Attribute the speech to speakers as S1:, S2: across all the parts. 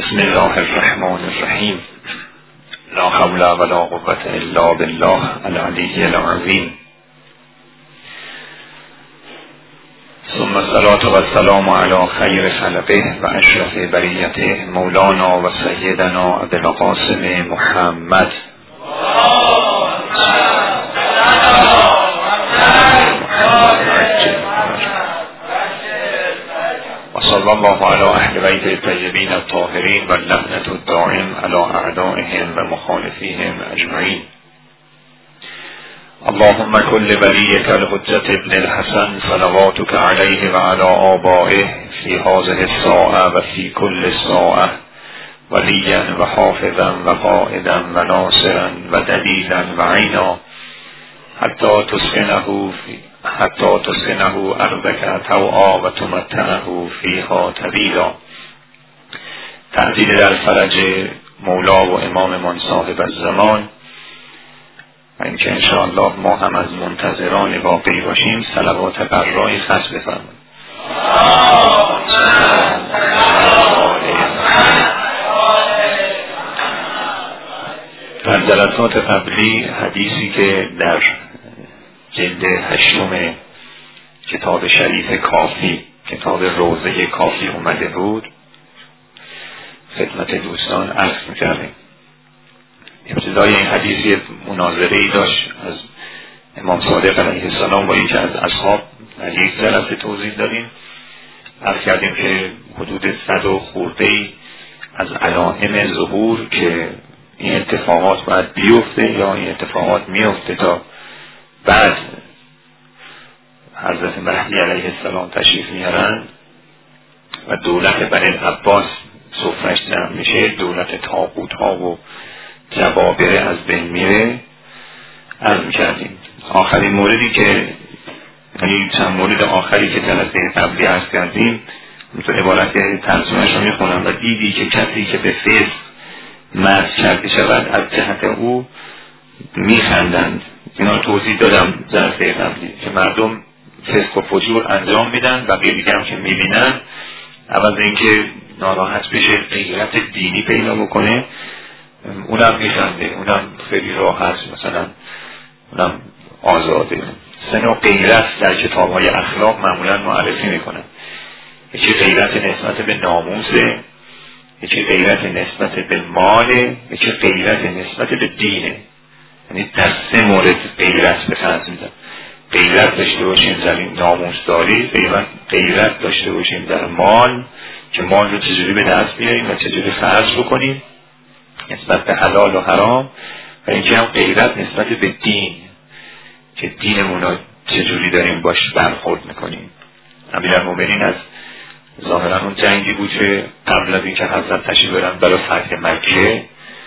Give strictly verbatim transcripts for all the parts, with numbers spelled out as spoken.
S1: بسم الله الرحمن الرحیم. لا حول ولا قوة الا بالله العلی العظیم. ثم الصلاة والسلام علی خیر خلقه و اشرف بریته مولانا و سیدنا ابی القاسم محمد صلی الله علی اهل بیت الطیبین الطاهرین و اللعنة الدائم علی اعدائهم و مخالفیهم اجمعین. اللهم كل وليك الحجة ابن الحسن صلواتك عليه وعلى آبائه في هذه الساعة وفي كل ساعة وليا وحافظا وقائدا وناصرا ودليلا وعينا حتى تسكنه في حتی تسکنه ارضک طوعا و تمتعه فیها طویلا. تعدیل در فرج مولا و اماممان صاحب الزمان و اینکه انشاءالله ما هم از منتظران واقعی باشیم. صلوات برای خاص بفرمایید. در جلسات قبلی حدیثی که در جلد هشتم کتاب شریف کافی، کتاب روضه کافی اومده بود، خدمت دوستان عرض می‌کردیم. ابتدای این حدیثی مناظره‌ای داشت از امام صادق علیه السلام با یکی از اصحاب. در یک جلسه توضیح دادیم، عرض کردیم که حدود صد و خورده‌ای از علائم ظهور که این اتفاقات باید بیفته یا این اتفاقات میفته تا بعد حضرت مهدی علیه السلام تشریف میارن و دولت بنی عباس سفرش جمع میشه، دولت طاغوت ها و جبابره از بین میره. عرض میکردیم آخرین موردی که یعنی چند مورد آخری که جلسه قبلی عرض کردیم مثل عبارت ترجمهش رو میخونم و دیدی که کسی که به فسق مرد کرده شود از جهت او میخندند. اینا رو توضیح دادم جلسه قبلی که مردم فسق و فجور انجام میدن و دیگه هم که میبینن عوض اینکه ناراحت بشه غیرت دینی پیدا بکنه اونم میخنده، اونم خیلی راحت مثلا اونم آزاده. سه نوع غیرت در کتاب های اخلاق معمولا معرفی میکنن. یکی غیرت نسبت به ناموسه، یکی غیرت نسبت به ماله، یکی غیرت نسبت به دینه. یعنی در سه مورد غیرت به خرج میدن. غیرت داشته باشیم در این ناموسداری، غیرت داشته باشیم در مال که مال رو چجوری به دست بیاریم و چجوری خرج بکنیم نسبت به حلال و حرام، و اینکه هم غیرت نسبت به دین که دینمون رو چجوری داریم باش برخورد میکنیم. امیرالمومنین از ظاهرا اون جنگی بود که قبل از اینکه حضرت تشریف برن برای فتح مکه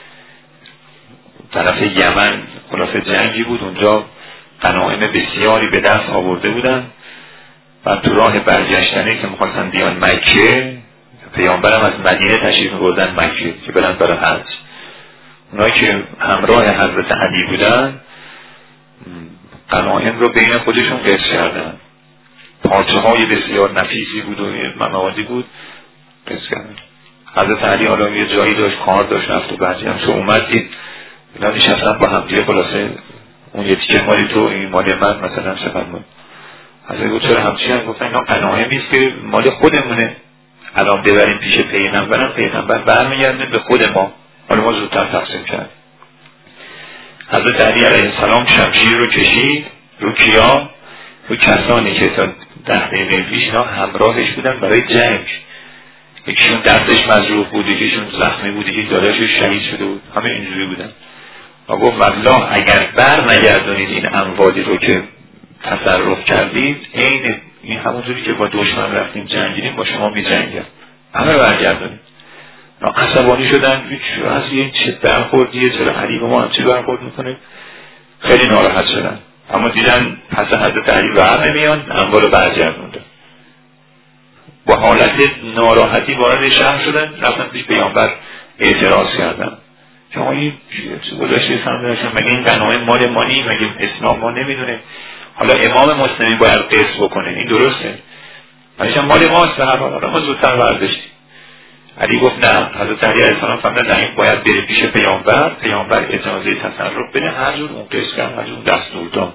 S1: طرف یمن خلاصه جنگی بود، اونجا غنایم بسیاری به دست آورده بودن و تو راه برگشتنی که می‌خواستن بیان مکه پیامبرم از مدینه تشریف بردن مکه که برن برای حج. اونایی که همراه حضرت علی بودن غنایم رو بین خودشون قسم کردن. پارچه های بسیار نفیسی بود و موادی بود قسم کردن. حضرت علی حالا یه جایی داشت کار داشت رفت و بعدی هم که اومد دید اینا نشستن با هم دیگه خلاصه اون یه تیکه مالی تو این مال من مثلا چقدر بود. حضرت گفت چرا همچی هم؟ گفتن اینا غنایمی است که مال خودمونه، الان ببریم پیش پیغمبرم، پیغمبر برمیگرده به خود ما، حالا ما زودتر تقسیم کردیم. حضرت علی علیه السلام شمشیر رو کشید رو کیا؟ رو کسانی که تا ده دقیقه پیش اینا همراهش بودن برای جنگ. یکیشون دستش مجروح بود، یکیشون زخمی بود، یکی داداشش شهید شده بود، همه اینجوری بودن. و گفت والله اگر بر نگردونید این اموالی رو که تصرف کردید این این همونجوری که با دشمن رفتیم جنگیدیم با شما می جنگیم، همه رو برگردونید. عصبانی شدن هیچ از این چه برخوردیه، چرا علی به ما هم چه برخورد میکنه، خیلی ناراحت شدن. اما دیدن پس حضرت علی بر نمیان اموال برگردونده. با حالت ناراحتی وارد شهر شدن، رفتن پیش پیامبر اعتراض کردن که ما این گذاشته سمدنشون مگه این غنایم مال ما نیم، مگه اسلام ما نمیدونه حالا امام مسلمی باید قسط بکنه، این درسته؟ مگه مال ماست به هر حال، ما زودتر برداشتیم. علی گفت نه، حضرت علی علیه السلام فرمودن نه، این باید بره پیش پیامبر، پیامبر اجازه تصرف بده، هر جور اون قصه کرد، هر جور دستور داد.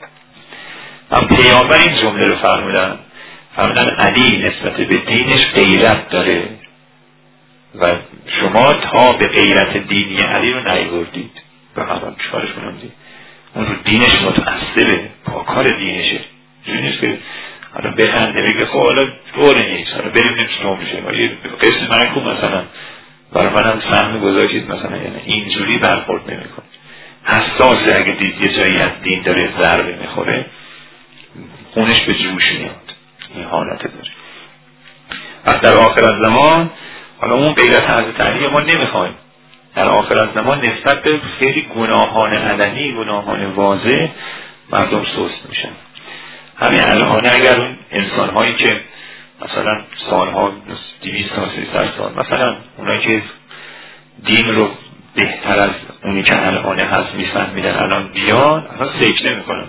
S1: هم پیامبر این جمله رو فرمودن، فرمودن علی نسبت به دینش غیرت داره و شما تا به غیرت دینی علی رو نیاوردید، به حال چیکارش کنم دید اون رو دینش متعصبه، پاکار دینشه، جوری نیست که حالا بخنده بگه خب حالا دوره نیست، حالا بریم نیم چطور میشه، یه قسم من خوب مثلا برای من هم سهم گذاشتید مثلا، یعنی اینجوری برخورد نمی کن. حساسه، اگه دید یه جایی از دین داره ضربه میخوره خونش به جوش میاد، این حالت داره. پس در آخر از زمان، حالا اون غیرت حضرت علی ما نمیخوایم، در آخر از زمان نسبت به خیلی گناهان علنی، گناهان واضح مردم سست میشن. همین الان اگر اون انسان هایی که مثلا سالها دویست سال سیصد سال مثلا اونایی که دین رو بهتر از اونی که الان هست میفهمیدن الان بیان، الان سکته میکنن،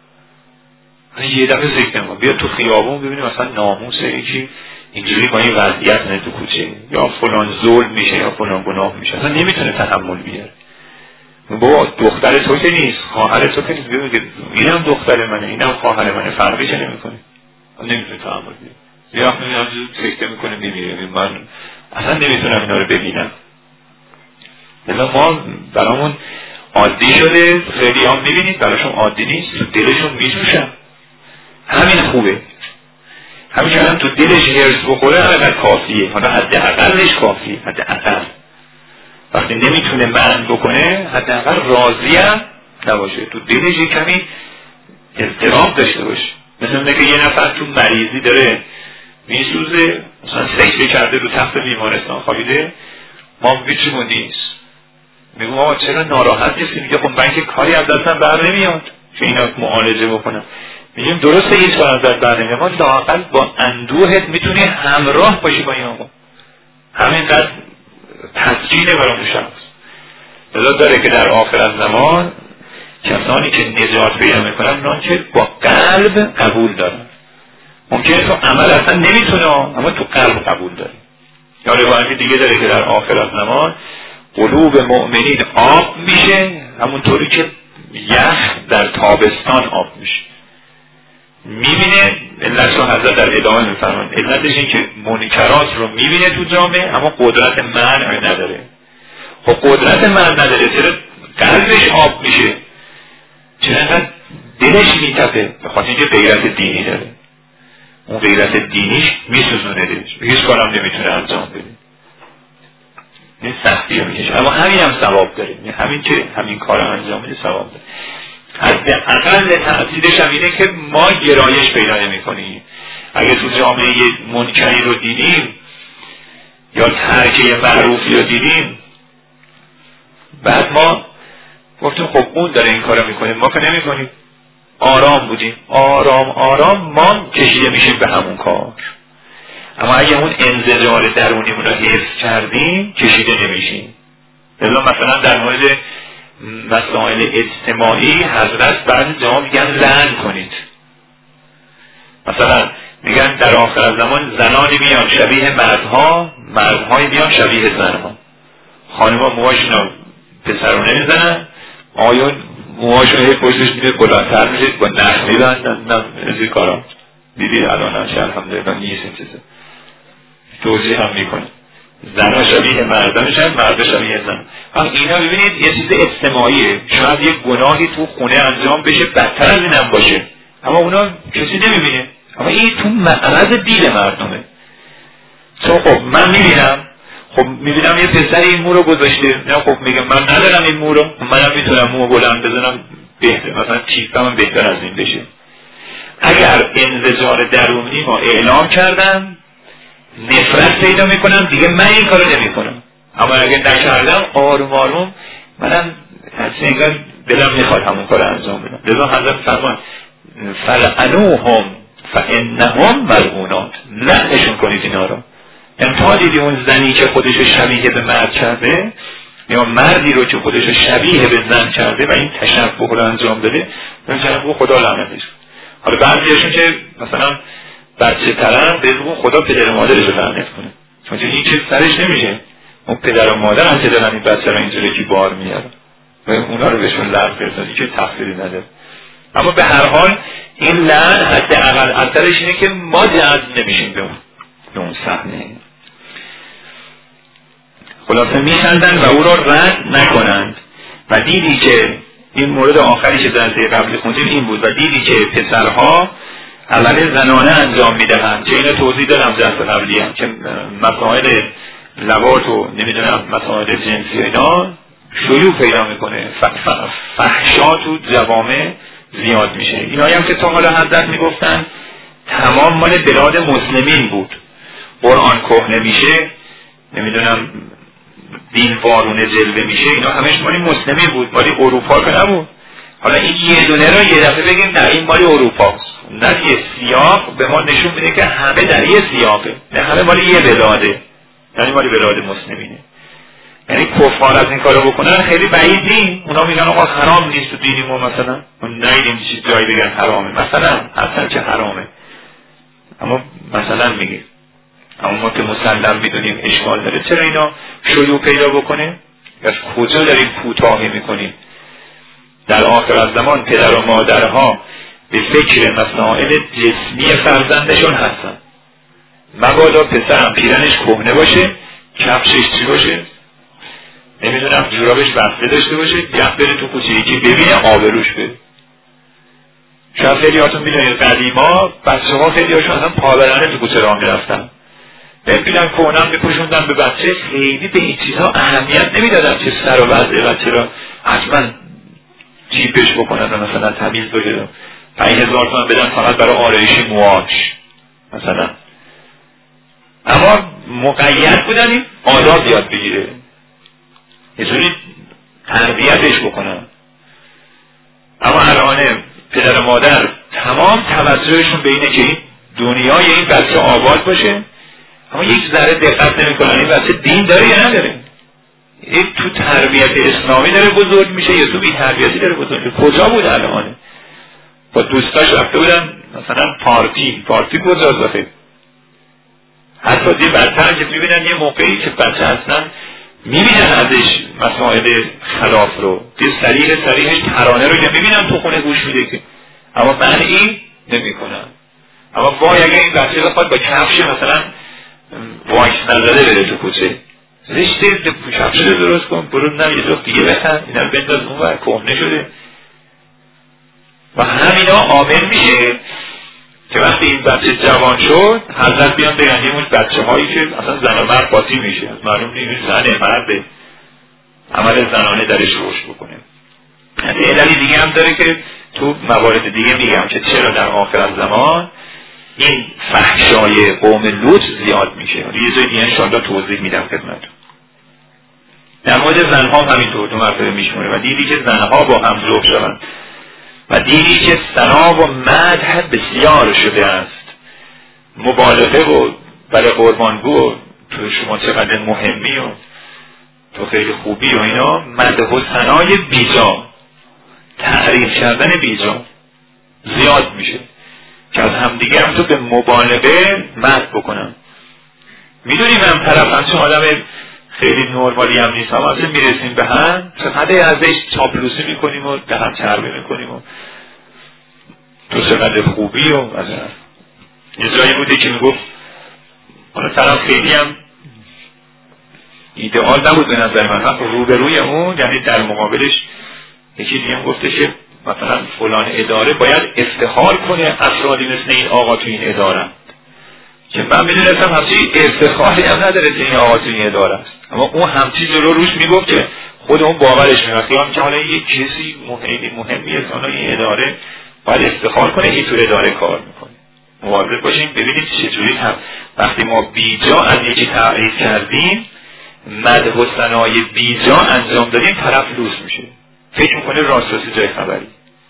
S1: یه دفعه سکته میکنن، بیا تو خیابون ببینیم مثلا ناموس یکی اینجوری با این وضعیت نه تو کوچه، یا فلان ظلم میشه یا فلان گناه میشه، اصلا نمیتونه تحمل بیاره. بابا دختر تو که نیست، خواهر تو که نیست، بگه اینم دختر منه اینم خواهر منه، فرقی چه نمیکنه، نمیتونه تحمل بیاره. یا میاد سکته میکنه میمیره. من اصلا نمیتونم اینا رو ببینم. مثلا ما برامون عادی شده، خیلی هم میبینید براشون عادی نیست، تو دلشون میجوشن، همین خوبه، همین که تو دلش هرس بخوره حداقل کافیه، حالا حداقلش کافیه، حداقل وقتی نمیتونه منع بکنه حداقل راضی هم نباشه، تو دلش یه کمی اضطراب داشته باشه. مثل اونه که یه نفر تو مریضی داره میسوزه، مثلا سکته کرده رو تخت بیمارستان خوابیده، ما هیچی نیست، میگم آقا چرا ناراحت نیستی؟ میگه خب من که کاری از دستم بر نمیاد که اینا معالجه بکنم. میگیم درسته هیچ کار از دست بر نمیاد، ما لااقل با اندوهت میتونی همراه باشی با این آقا، همینقدر تسکینه برای اون شخص. لذا داره که در آخر از زمان کسانی که نجات پیدا میکنن اونان که با قلب قبول دارن. ممکنه تو عمل اصلا نمیتونه اما تو قلب قبول داره. یا روایتی دیگه داره که در آخر از زمان قلوب مؤمنین آب میشه، همونطوری که یخ در تابستان آب میشه. میبینه علت رو حضرت در ادامه میفرمان، علتش این که منکرات رو میبینه تو جامعه اما قدرت منع نداره. خب قدرت منع نداره، چرا قلبش آب میشه؟ چرا انقدر دلش میتپه؟ به خاطر اینکه غیرت دینی داره. اون غیرت دینیش میسوزونه دلش، هیچ کارم نمیتونه انجام بده، این سختی رو میکشه، اما همین هم ثواب داره، همین که همین کار رو انجام بده ثواب داره. حداقل تأثیرش هم اینه که ما گرایش پیدا نمی کنیم. اگه تو جامعه یه منکری رو دیدیم یا ترکه معروفی رو دیدیم، بعد ما گفتیم خب اون داره این کار رو میکنه، ما که نمی کنیم، آرام بودیم، آرام آرام ما کشیده میشیم به همون کار. اما اگه اون انزجار درونیمون رو حفظ کردیم کشیده نمیشیم. مثلا در مورد مسائل اجتماعی حضرت بعضی جاها میگن لعن کنید، مثلا میگن در آخر زمان زنانی میان شبیه مردها، مردهای میان شبیه زنها، خانم‌ها موهاشون رو پسرونه میزنن، آیون موهاشون هی پشتش میده بلندتر میشه، با نخ میبندن، نه از این کارا دیدید الان هنچه الحمدلله نیست این چیزه، توضیح هم میکنه زنها شبیه مردان میشن، مرد شبیه زن. هم اینا ببینید یه چیز اجتماعیه، شاید یه گناهی تو خونه انجام بشه بدتر از اینم باشه اما اونا کسی نمیبینه، اما این تو معرض دید مردمه. چون خب من میبینم، خب میبینم یه پسر این مو رو گذاشته، نه خب میگم من ندارم این مو رو، منم میتونم مو بلند بزنم بهتر، مثلا تیپم بهتر از این بشه. اگر انزجار درونی ما اعلام کردم نفرت پیدا میکنم دیگه، من این کارو نمیکنم. اما اگه نکردم آروم آروم منم انگار دلم میخواد همون کارو انجام بدم. لذا حضرت فرمان فلعنوهم فانهم ملعونات، لعنشون کنید اینا رو. امتا دیدی اون زنی که خودشو شبیه به مرد کرده یا مردی رو که خودشو شبیه به زن کرده و این تشبه رو انجام داده، اون تشبه خدا لعنتش. حالا بعضیاشون که مثلا بچه ترن به بگو خدا پدر مادرش رو لعنت کنه، چون این که سرش نمیشه. اون پدر و مادر هم که دارن این بچه را اینجوری که بار میارن و اونا رو بهشون لعن برسن، که تفسیری نداره. اما به هر حال این لعن حداقل اثرش اینه که ما جذب نمیشیم به اون به اون صحنه. خلاصه میخندن و او را رد نکنند. و دیدی که این مورد آخری که در درس قبلی خوندیم این بود، و دیدی که پسرها عمل زنانه انجام میدهند، که اینو توضیح دادم درس قبلی هم که مسائل لواط و نمیدونم مسائل جنسی اینا شیوع پیدا میکنه، فحشا تو جوامع زیاد میشه. اینایی هم که تا حالا حضرت میگفتن تمام مال بلاد مسلمین بود. قرآن کهنه میشه، نمیدونم دین وارونه جلوه میشه، اینا همش مال مسلمین بود، مال اروپا که نبود. حالا این یه دونه رو یه دفعه بگیم نه این مال اروپاست، نه یه سیاق به ما نشون میده که همه در یه سیاقه، نه همه مال یه بلاده، یعنی مال بلاد مسلمینه. یعنی کفار از این کارو بکنن خیلی بعید نیست. اونا میگن آقا حرام نیست تو دینی ما، مثلا اون ندیدیم چیز جایی بگن حرامه، مثلا اصلا که حرامه، اما مثلا میگیم. اما ما که مسلم میدونیم اشکال داره. چرا اینا شیوع پیدا بکنه؟ از کجا داریم کوتاهی میکنیم؟ در آخر از زمان پدر و مادرها به فکر مسائل جسمی فرزندشون هستن. مبادا پسرم پیرنش کهنه باشه، کفشش چی باشه، نمیدونم جورابش بسته داشته باشه، گه بره تو کوچه یکی ببینه آبروش بره. شاید خیلی هاتون میدونید قدیما بچه ها خیلی هاشون اصلا پابرنه تو کوچه راه میرفتن، ببینن کهنم میپوشوندن به بچه، خیلی به این چیزها اهمیت نمیدادن که سر و وضع بچه را حتما جیبش بکنن و مثلا تمیز باشه، پنج هزار تومن بدن فقط برای آرایش موهاش مثلا. اما مقید بودن این آداب یاد بگیره، یه جوری تربیتش بکنن. اما الان پدر و مادر تمام توجهشون به اینه که این دنیای این بچه آباد باشه، اما یک ذره دقت نمی‌کنن این بچه دین داره یا نداره، این تو تربیت اسلامی داره بزرگ میشه یا تو بی تربیتی داره بزرگ میشه. کجا بود الان؟ با دوستاش رفته بودن مثلا پارتی پارتی کجاست آخه؟ حتی دی بدتر که میبینن یه موقعی که بچه اصلا میبینن ازش مسائل خلاف رو، دی سریح سریحش ترانه رو که میبینن تو خونه گوش میده که، اما منعی نمیکنن. اما وای اگه این بچه بخواد با کفش مثلا واکس نزده بره تو کوچه، زشته کفش رو درست کن، برو نه یه جفت دیگه بخن، اینا رو بنداز اون ور کهنه شده. و همینا عامل میشه که وقتی این بچه جوان شد حضرت بیان بگن این اون بچه هایی که اصلا زن و مرد قاطی میشه، از معلوم نیست زنه مرده، عمل زنانه درش رشد بکنه. از عللی دیگه هم داره که تو موارد دیگه میگم که چرا در آخر زمان این فحشای قوم لوط زیاد میشه. یه جای دیگه انشاءالله توضیح میدم خدمتتون. در مورد زنها هم همینطور دو مرتبه میشمونه. و دیدی که زنها با هم ذوب شوند و دیدی که ثنا و مدح بسیار شده است، مبالغه و برای قربانگو تو شما چقدر مهمی و تو خیلی خوبی و اینا، مدح و ثنای بیجا، تعریف کردن بیجا زیاد میشه که از همدیگه هم تو به مبالغه مدح بکنم. میدونیم هم طرف همچون آدم خیلی نورمالی هم نیست، اما اصلا میرسیم به هم چقدر ازش چاپلوسی میکنیم و به هم چربه میکنیم و تو چقدر خوبی و از یه جایی بوده که میگفت اون طرف خیلی هم ایدئال نبود به نظر من، روبروی اون یعنی در مقابلش یکی دیگه هم گفته که مثلا فلان اداره باید افتخار کنه افرادی مثل این آقا تو این اداره، که من میدونستم همچی افتخاری هم نداره که این آقا تو این اداره است، اما اون همچی جلو روش میگفت که خود اون باورش میرفت خیام که حالا یک کسی مهمی مهمی است اون این اداره باید افتخار کنه این تو اداره کار میکنه. مواظب باشیم ببینیم چجوری هم وقتی ما بیجا از یکی تعریف کردیم، مدح و ثنای بیجا انجام دادیم، طرف لوس میشه، فکر میکنه راست راستی جای خبری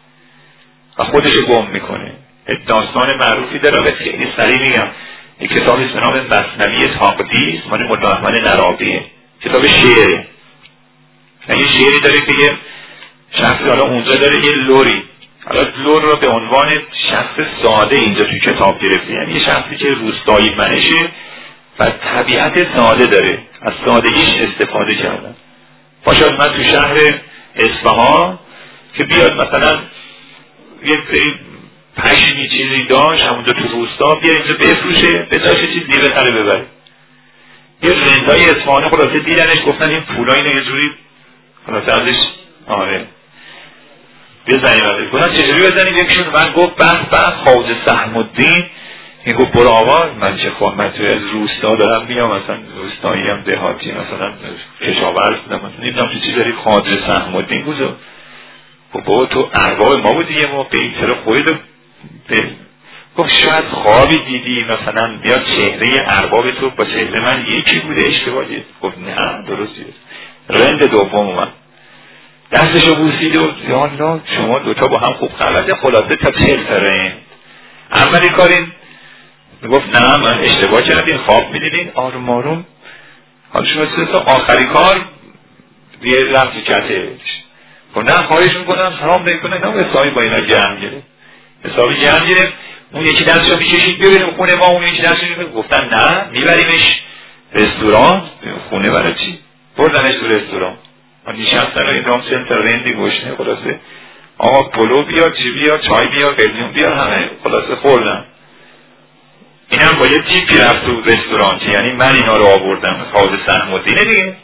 S1: و خودش گم میکنه. داستان معروفی داره و خیلی سریع میگم، یک کتابی به نام مثنوی تقدیس مال مولا احمد نرابیه، کتاب شعره. یه شعری داره که یه شخصی حالا اونجا داره یه لوری، حالا لور رو به عنوان شخص ساده اینجا توی کتاب گرفته، یعنی یه شخصی که روستایی منشه و طبیعت ساده داره، از سادگیش استفاده کردن. باشد من تو شهر اصفهان که بیاد مثلا یک سری پشمی چیزی داشت همونجا تو روستا، بیا اینجا بفروشه، بذارش چیز دیگه بخره ببره. یه رندهای اصفهانی خلاصه دیدنش گفتن این پولا اینو یه جوری خلاصه ازش آره بزنیم ازش. گفتن چجوری بزنیم؟ یکشون من گفت بحث بحث خواجه سهم الدین. این گفت برو آقا من چه خواهم، من توی از روستا دارم میام، مثلا روستایی هم دهاتی مثلا کشاورز نمیدونم چه چیز داری خواجه سهم الدین گذار. گفت بابا تو ارباب ما بودی یه موقع این چرا خودت گفت شاید خوابی دیدی مثلا بیاد چهره ارباب تو با چهره من یکی بوده اشتباهی. گفت نه درستی. رند دوم اومد دستشو بوسید و یا الله شما دوتا با هم خوب خلطه خلاصه تا چهل سره. اولی کارین گفت نه من اشتباه کردیم خواب میدیدین آروم آروم حالا شما سه آخری کار یه رفتی کتش. گفت نه خواهش میکنم سلام بکنه نه حسابی با اینا گرم گرفت حسابی گرم گرفت. اون یکی دستشو میکشید ببینیم خونه ما، اون یکی دستشو میکشید. گفتن نه میبریمش رستوران. خونه برای چی؟ بردنش تو رستوران نشستن و این رام سنتر رندی گوشنه خلاصه آقا پلو بیار چی بیار چای بیار قلیون بیار همه خلاصه خوردن. اینم با یه تیپی رفت تو رستوران که یعنی من اینا رو آوردم خواجه سهم الدینه دیگه.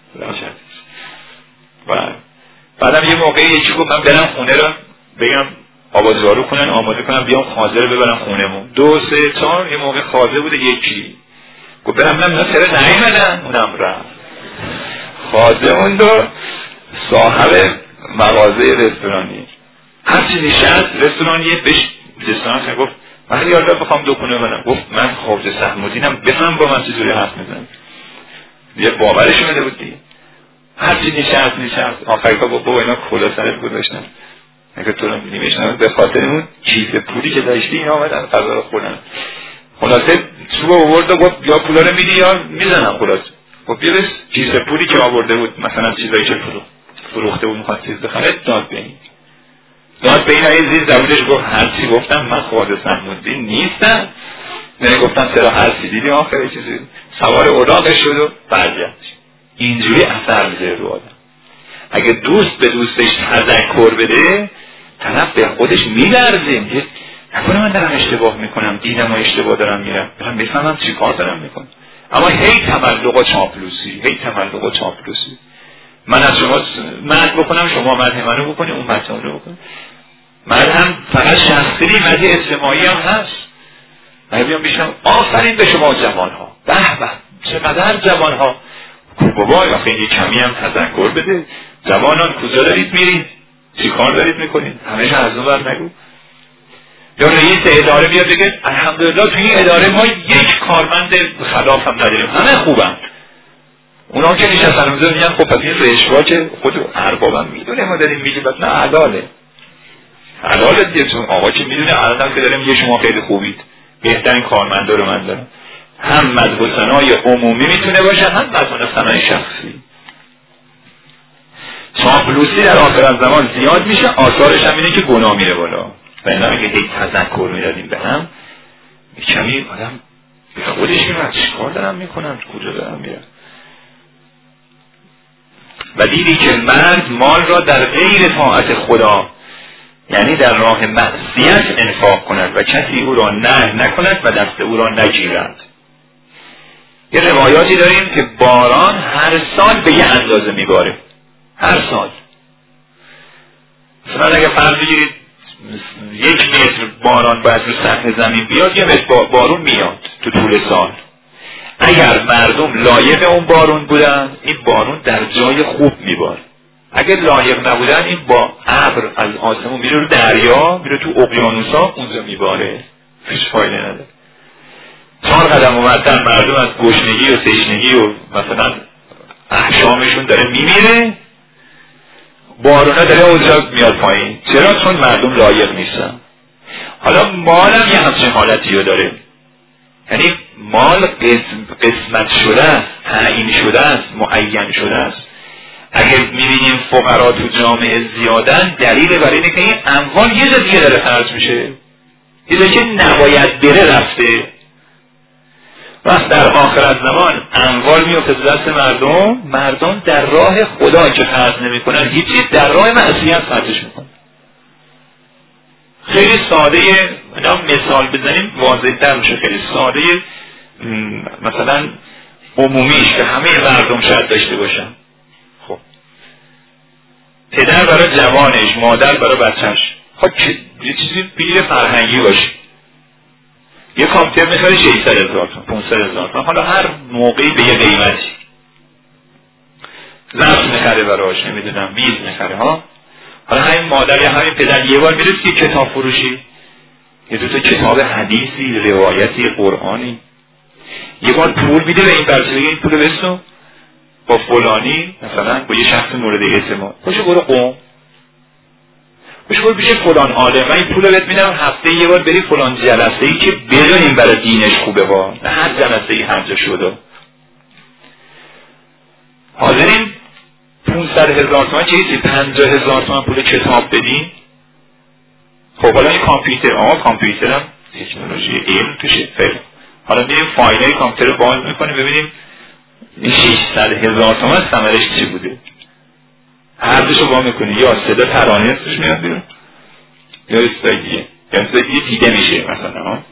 S1: و بعدم یه موقعی یکی گفت من برم خونه رو بگم آبادزارو کنن آماده کنم بیام خازه رو ببرم خونمون. دو سه چهار یه موقع خازه بوده یکی گفت برم من چرا نیومدن اونم رفت. خازه اون دو صاحب مغازه رستورانی هرچی نشست رستورانیه بهش رستوران گفت من یاد بخوام دو کنه منم. گفت من خواجه سهم الدینم بفهم با من چجوری حرف میزنم. یه باورش اومده بود دیگه. هرچی نشست نشست آخری که گفت بابا اینا کلا سرت گذاشتن اگه تو رو می‌بینیمشن به خاطر اون کیف پولی که داشتی اینا اومدن غذا رو خوردن. خلاصه تو آورد و گفت یا پولا رو میدی یا میزنم. خلاصه گفت بیا بس کیف پولی که آورده بود مثلا چیزایی که فروخته بود می‌خواد چیز بخره داد به این داد به این عزیز زبونش گفت هرچی گفتم من خواجه سهم الدین نیستم. نه گفتم چرا هرچی دیدی آخر چیزی سوار اوراقش شد و برگشت. اینجوری اثر میذاره رو آدم. اگه دوست به دوستش تذکر بده طرف به خودش میلرزه میگه نکنه من دارم اشتباه میکنم دیدم و اشتباه دارم میرم برم بفهمم چی کار دارم میکنم. اما هی تملق و چاپلوسی هی تملق و چاپلوسی من از شما مدح بکنم شما مدح منو بکنی اون مدح منو بکنی. مدح هم فقط شخصی مدح اجتماعی هم هست. من بیام بیشم آفرین به شما جوان ها به به چقدر جوان ها بابا آخه یه کمی هم تذکر بده. جوانان کجا دارید میرید؟ چی کار دارید میکنید؟ همه از اون بر نگو. یا رئیس اداره بیاد بگه الحمدلله تو این اداره ما یک کارمند خلاف هم نداریم همه خوبن. اونا که نشستن اونجا میگن خب پس این رشوا که خود اربابم میدونه ما داریم میگیم بس نه حلاله حلاله دیگه چون آقا که میدونه الان که داره میگه شما خیلی خوبید بهترین کارمندا رو من دارم. هم مدح ثنای عمومی میتونه باشه هم مدح ثنای شخصی. چاپلوسی در آخر زمان زیاد میشه آثارش هم اینه که گناه میره بالا. و اینا اگه هی تذکر میدادیم به هم کمی آدم به خودش میرد چیکار دارم میکنم کجا دارم میرم. و دیدی که مرد مال را در غیر طاعت خدا یعنی در راه معصیت انفاق کند و کسی او را نه نکند و دست او را نگیرد. یه روایاتی داریم که باران هر سال به یه اندازه میباره هر سال. مثلا اگه فرض بگیرید یک متر باران باید رو سطح زمین بیاد یه متر بارون میاد تو طول سال. اگر مردم لایق اون بارون بودن این بارون در جای خوب میباره. اگر لایق نبودن این با ابر از آسمون میره رو دریا میره تو اقیانوسا اونجا میباره هیچ فایده نداره. چهار قدم اومدن مردم از گشنگی و تشنگی و مثلا احشامشون داره میمیره بارونا داره اونجا میاد پایین. چرا؟ چون مردم لایق نیستن. حالا مال هم یه همچین حالتی رو داره یعنی مال قسمت شده است تعیین شده است معین شده است. اگر میبینیم فقرا تو جامعه زیادن دلیل برای اینه که این اموال یه جا دیگه داره خرج میشه یه جا که نباید بره رفته. وقت در آخر از زمان اموال میفته دست مردم، مردم در راه خدا که خرج نمیکنن هیچی، در راه معصیت خرجش میکنن. خیلی ساده، اینا مثال بزنیم واضح‌تر میشه. خیلی ساده مثلا عمومیش که همه مردم شاید داشته باشن. خب پدر برای جوانش، مادر برای بچهش، خب یه چیزی بیر فرهنگی باشه. یه کامپیوتر میخواد ششصد هزار تومان، پانصد هزار تومان، حالا هر موقعی به یه قیمتی. ظرف میخره براش، نمیدونم میز میخره ها. حالا همین مادر یا همین پدر یه بار میرسه که کتاب فروشی، یه دو تا کتاب حدیثی، روایتی، قرآنی، یه بار پول میده به این بچه، بگه این پول بستو با فلانی، مثلا با یه شخص مورد اعتماد، باشه برو قم، باشه برو پیش فلان عالم، من این پول بهت میدم هفته یه بار بری فلان جلسه ای که بدونیم برای دینش خوبه، با نه هر جلسه ای هر جا شده. حاضرین پونصد هزار تومان چیزی پنجاه هزار تومان پول کتاب بدین؟ خب حالا این کامپیوتر، آقا کامپیوتر هم تکنولوژی علم توشه، خیلی حالا میریم فایل های کامپیوتر رو باز میکنیم ببینیم این ششصد هزار تومان ثمرش چی بوده. هر دوشو با میکنی، یا صدا ترانه توش میاد بیرون، یا استاییه یا استاییه دیده میشه مثلا ها.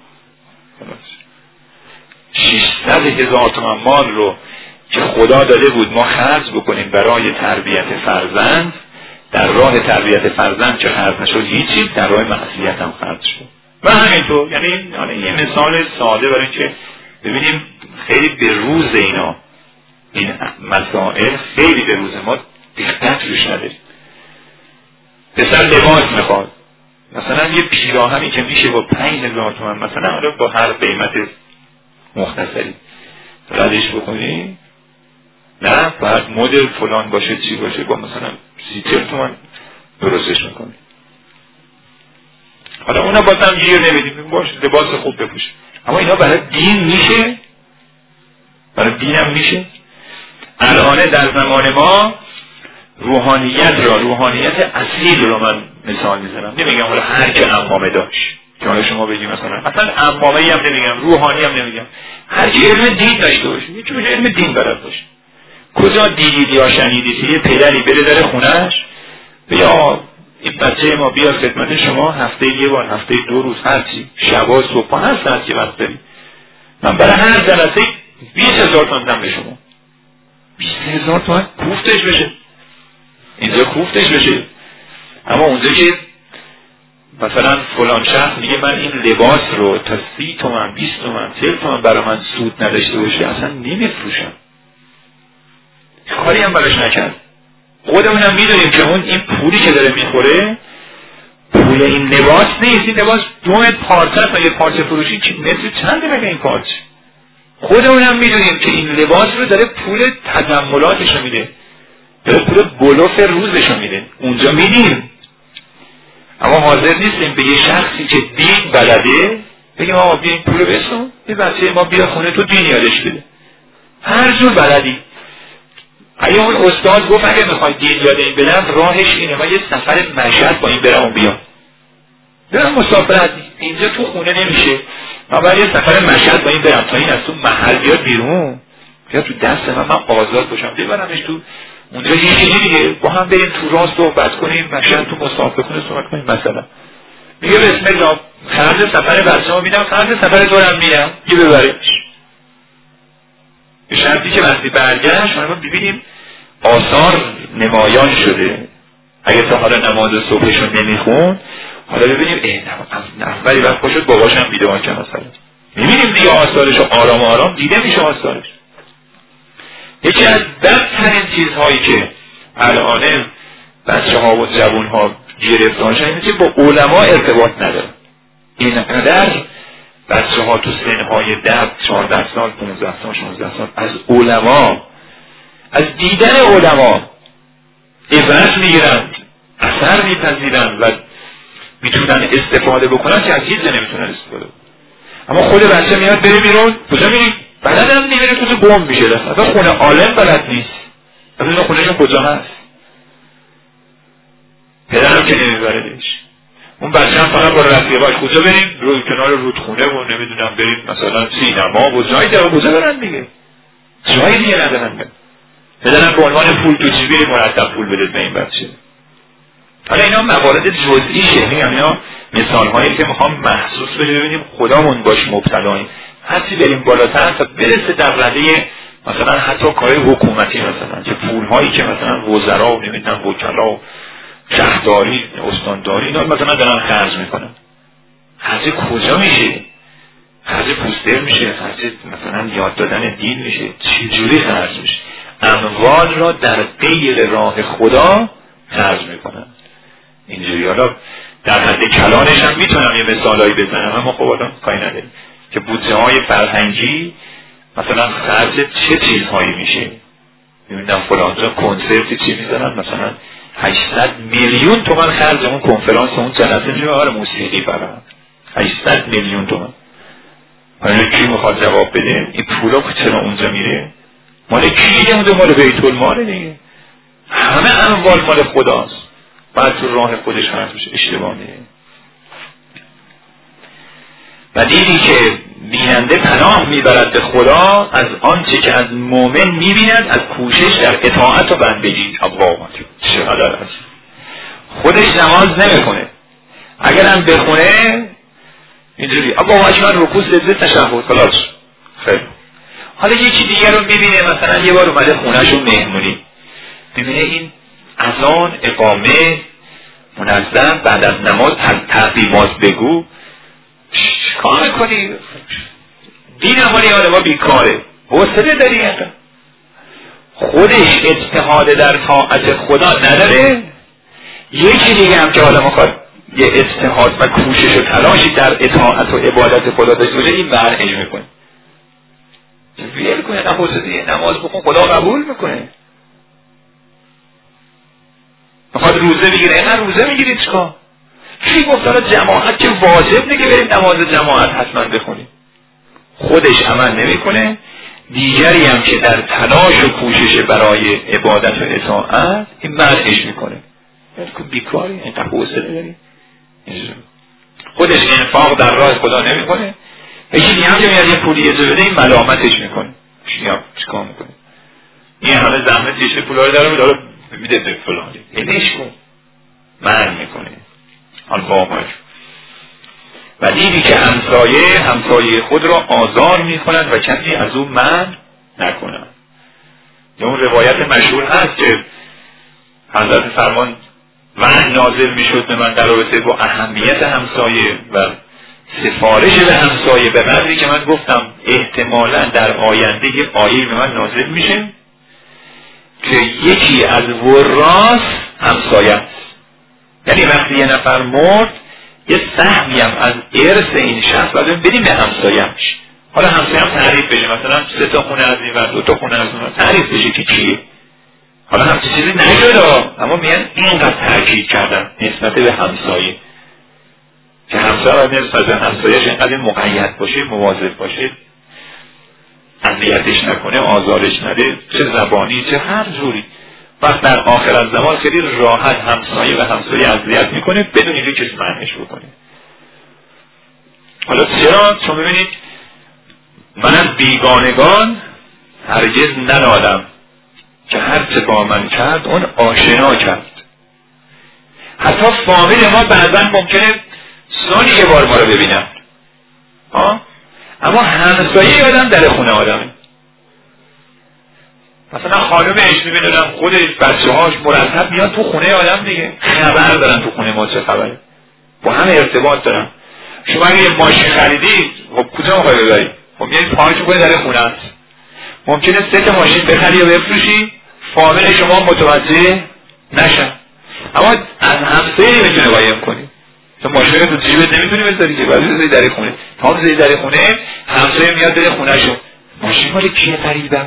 S1: ششصد هزار تومان مال رو که خدا داده بود ما خرج بکنیم برای تربیت فرزند، در راه تربیت فرزند که خرج نشد هیچی، در راه معصیت هم خرج شد. و همینطور، یعنی یه مثال ساده برای که ببینیم خیلی به روز اینا، این مسائل خیلی به روز ما دقت روش نداریم. پسر لباس میخواد، مثلا یه پیراهنی که میشه با پنج هزار تومان، مثلا حالا با هر قیمت مختصری ردش بکنی، نه باید مدل فلان باشه چی باشه، با مثلا سی چل تومان درستش میکنی. حالا اونا باز هم گیر نمیدیم، باشه لباس خوب بپوش، اما اینا برای دین میشه؟ برای دین هم میشه؟ الان در زمان ما روحانیت را، روحانیت اصیل رو من مثال میزنم، نمیگم حالا هر که عمامه داشت، که حالا شما بگیم مثلا اصلا عمامه هم نمیگم، روحانی هم نمیگم، هر کی علم دین داشته باشه، یکی باشه علم دین بلد باشه. کجا دیدید یا شنیدید یه پدری بره در خونهش بیا این بچه ما بیا خدمت شما هفته یه بار، هفته دو روز، هرچی شبا صبح هر ساعت که وقت دارید من برای هر جلسه بیست هزار تومان دم به شما، بیست هزار تومان کوفتش بشه، اینجا کوفتش بشه. اما اونجا که مثلا فلان شخص میگه من این لباس رو تا سی تومن، بیست تومن، چهل تومن برای من سود نداشته باشه اصلا نمیفروشم، کاری هم براش نکرد. خودمون هم میدونیم که اون این پولی که داره میخوره پول این لباس نیست، این لباس دوم پارچه است، مگه پارچه فروشی که مثل چنده مگه این پارچه؟ خودمون هم میدونیم که این لباس رو داره پول تجملاتش رو میده، داره پول بلوف روزش رو میده، اونجا میدیم. اما حاضر نیستیم به یه شخصی که دین بلده بگیم آقا بیا این پول رو بسون، یه بچه ما بیا خونه تو دین یادش بده، هر جور بلدی. اگه اون استاد گفت اگه میخوای دین یاد این بدم راهش اینه من یه سفر مشهد با این برم و بیام، برم مسافرت اینجا تو خونه نمیشه، من باید یه سفر مشهد با این برم تا این از تو محل بیاد بیرون، بیاد تو دست من، من آزاد باشم، ببرمش تو اونجا یه چیزی دیگه، با هم بریم تو راه صحبت کنیم، مشهد تو مسافر خونه صحبت کنیم. مثلا میگه بسم الله خرج سفر بچه ها میدم، خرج سفر دورم میدم، یه ببرش، به شرطی که وقتی برگشت شما ببینیم آثار نمایان شده. اگه تا حالا نماز صبحشون نمیخون، حالا ببینیم ای از اولی وقت باشد باباشم بیدار که مثلا میبینیم دیگه آثارش آرام آرام دیده میشه آثارش. یکی از بدترین چیزهایی که الان بچه ها و جوان ها گرفتار شدن اینه که با علما ارتباط ندارن. اینقدر بچه ها تو سنهای ده، چهارده سال، پانزده سال، شانزده سال از علما، از دیدن علما عبرت میگیرند، اثر میپذیرند و میتونن استفاده بکنن که از هیچ جا نمیتونن استفاده بکنن. اما خود بچه میاد بره بیرون، کجا میری؟ بلد هم نمیره، کجا گم میشه، اصلا خونه عالم بلد نیست، اصلا خونهشون کجا هست، پدرم که نمیبردش. اون بچه هم فقط با رفیقاش کجا بریم؟ روی کنار رودخونه و نمیدونم بریم مثلا سینما و جایی در کجا برن دیگه؟ جایی دیگه ندارن برن. بدنم به عنوان پول تو جیبی مرتب پول بدید به این بچه. حالا اینا موارد جزئیشه، میگم اینا مثال هایی که میخوام محسوس بشه ببینیم خدامون باش مبتلاییم. هرچی بریم بالاتر تا برسه در رده مثلا حتی کار حکومتی، مثلا که پول هایی که مثلا وزرا و نمیدونم وکلا و شهرداری استانداری اینا مثلا دارن خرج میکنن. خرج کجا میشه؟ خرج پوستر میشه، خرج مثلا یاد دادن دین میشه، چجوری خرج میشه؟ اموال را در غیر راه خدا خرج میکنن. اینجوری. حالا در حد کلانش هم میتونم یه مثالایی بزنم، اما خب آدم کاری نداریم که بودجه های فرهنگی مثلا خرج چه چیزهایی میشه. میبینم فلان جا کنسرتی چی میزنن، مثلا هشتصد میلیون تومن خرج اون کنفرانس اون جلسه میشه برای موسیقی فقط. هشتصد میلیون تومن. حالا کی میخواد جواب بده؟ این پولا چرا اونجا میره؟ مال کیه اونجا؟ مال بیت المال دیگه. همه اموال مال خداست. بعد تو راه خودش خرج میشه. اشتباه میره. و دیدی که بیننده پناه میبرد به خدا از آنچه که از مؤمن میبیند از کوشش در اطاعت و بندگی. الله چقدر است. خودش نماز نمیکنه، اگرم بخونه اینجوری الله اکبر رکوع سجده تشهد خلاص. خیلی حالا یکی دیگر رو میبینه، مثلا یه بار اومده خونه‌شو مهمونی، میبینه این اذان اقامه منظم بعد از نماز تقدیمات بگو. کار میکنی دین مالی آدم بیکاره، حوصله داری؟ خودش اجتهاد در طاعت خدا نداره. یکی دیگه هم که حالا میخواد یه اجتهاد و کوشش و تلاشی در اطاعت و عبادت خدا داشته باشه، این برعکس میکنه. ویل کنه نه حوصله نماز بخون خدا قبول میکنه. میخواد روزه بگیره، اینقدر روزه میگیری چیکار؟ چی گفتن جماعت که واجب نگه بریم نماز جماعت حتما بخونیم. خودش عمل نمیکنه، دیگری هم که در تلاش و کوشش برای عبادت و اطاعت این برعکس میکنه. یعنی که بیکاری، اینقدر حوصله داری؟ خودش انفاق در راه خدا نمیکنه. یکی دیگه هم که میاد یه پولی یه جا بده این ملامتش میکنه. چیکار میکنه؟ این همه زحمت چه پولا رو داره میداره میده به فلانی. اینش کن. من میکنه. الله. و دیدی که همسایه همسایه خود را آزار میکنند و کسی از او منع نکنند. اون روایت مشهور هست که حضرت فرمان وحی نازل میشد به من در رابطه با اهمیت همسایه و سفارش به همسایه، به قدری که من گفتم احتمالا در آینده یه آیه به من نازل میشه که یکی از وراث همسایه است. یعنی وقتی یه نفر مرد یه سهمی هم از ارث این شخص باید بدیم به همسایه‌اش. حالا همسایه هم تعریف بشه، مثلا سه تا خونه از این و دو تا خونه از اون تعریف بشه که چیه. حالا هم چیزی نشده، اما میان اینقدر تاکید کردن نسبت به همسایه که همسایه باید نسبت به همسایه‌اش اینقدر مقید باشه، مواظب باشه، اذیتش نکنه، آزارش نده، چه زبانی چه هر جوری. وقت در آخر از زمان خیلی راحت همسایه و همسایه اذیت میکنه بدون اینکه کسی معنیش بکنه. حالا چرا؟ چون ببینید من از بیگانگان هرگز ننالم که هر چه با من کرد اون آشنا کرد. حتی فامیل ما بعضا ممکنه سالی یه بار ما رو ببینم، ها؟ اما همسایه آدم در خونه آدمه. مثلا خانومش میبینم خودش بچه هاش مرتب میاد تو خونه آدم دیگه، خبر دارن تو خونه ما چه خبره، با هم ارتباط دارن. شما اگه یه ماشین خریدید خب کجا میخوای ببری؟ خب میاد پارک کنی در خونه است. ممکنه سه تا ماشین بخری و بفروشی فامیل شما متوجه نشن، اما از همسایه نمیتونه قایم کنی. تو ماشین رو تو جیبت نمیتونی بذاری که بعد بذاری در خونه. تا بذاری در خونه همسایه میاد در خونه شو ماشین مال کیه خریدم؟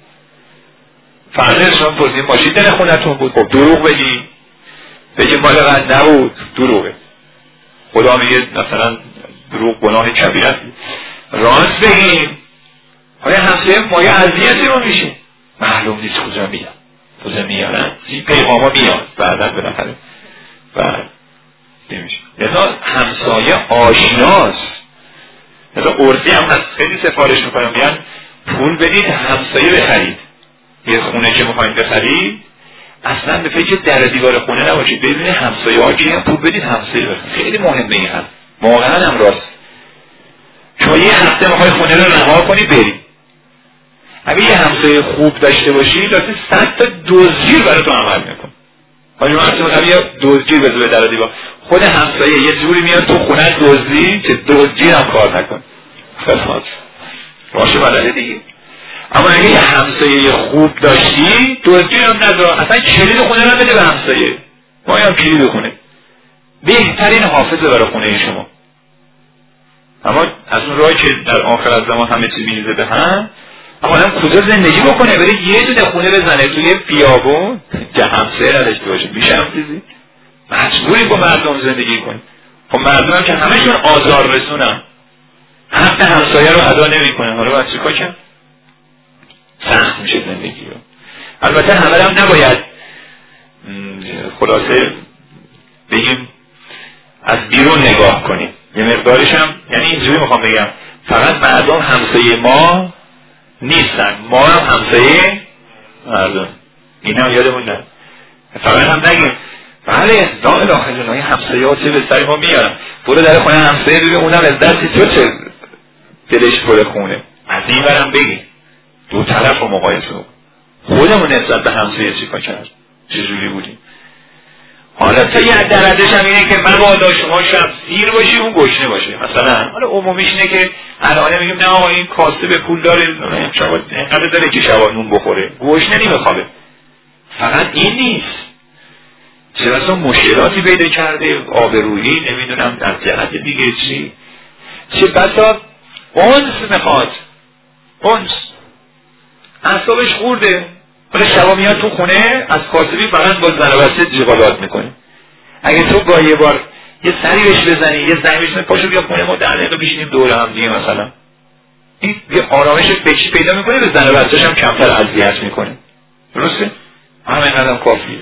S1: فرض شما پرسید ماشین در خونتون بود، خب دروغ بگی، بگی مال من نبود، دروغه. خدا میگه مثلا دروغ گناه کبیره است. راست بگیم. حالا همسایه مایه اذیتی رو میشه، معلوم نیست کجا میاد، کجا میارن، این پیغاما میاد بعدا بالاخره بعد نمیشه. لذا همسایه آشناست. لذا ارسی هم هست، خیلی سفارش میکنم میگن پول بدید همسایه بخرید. یه خونه که میخواین بخرید اصلا به فکر در دیوار خونه نباشید، ببینید همسایه ها که پول بدید همسایه بخرید. خیلی مهمه این هم، واقعا هم راست. شما یه هفته میخوای خونه رو رها کنی برید، اگه یه همسایه خوب داشته باشی لازم صد تا دزدگیر برای تو عمل میکن. حالا مثلا یه دزدگیر بذاره در دیوار، خود همسایه یه جوری میاد تو خونه دزدی که دزدگیر هم کار نکن. خلاص باشه بلده دیگه. اما اگه یه همسایه خوب داشتی دزدگیر هم ندار، اصلا کلید خونه رو بده به همسایه. ما هم کلید خونه بهترین حافظه برای خونه شما. اما از اون راهی که در آخر از زمان همه چیز میریزه به هم، اما هم کجا زندگی بکنه؟ بره یه دونه خونه بزنه توی بیابون که همسایه نداشته باشه، میشه هم چیزی؟ مجبوری با مردم زندگی کنی. خب مردم هم که همشون آزار رسونن، حق همسایه رو ادا نمیکنن، حالا باید چیکار کنن؟ سخت میشه زندگی رو. البته همه هم نباید خلاصه بگیم از بیرون نگاه کنیم، یه مقدارش هم یعنی اینجوری میخوام بگم فقط مردم همسایه ما نیستن، ما هم همسایه مردم. این هم یادمون نه، فقط هم نگیم بله لا اله الا الله همسایه ها چه به سر ما میارن، برو در خونه همسایه ببین اونم از دستی تو چه دلش پر خونه. از این برم بگیم دو طرف رو مقایسه خودمون نسبت به همسایه چیکار کرد، چجوری بودیم. حالا تا یه درجهش هم اینه که مبادا شما شب سیر باشی اون گشنه باشه مثلا. حالا عمومیش اینه که الان میگیم نه آقا این کاسه به پول داره اینقدر داره که شبا نون بخوره، گشنه نمیخوابه. فقط این نیست، چه بسا مشکلاتی پیدا کرده آبرویی نمیدونم از جهت دیگه چی، چه بسا اونس میخواد، اونس اعصابش خورده. حالا شبا میاد تو خونه از کاسبی فقط با زن و بچه جیغالات میکنه. اگه تو با یه بار یه سری بهش بزنی یه زنی بهش پاشو بیا خونه ما در دقیقه بشینیم دور هم دیگه مثلا، این یه آرامش فکری پیدا میکنه، به زن و بچه‌ش هم کمتر اذیت میکنه. درسته؟ همین قدم کافیه.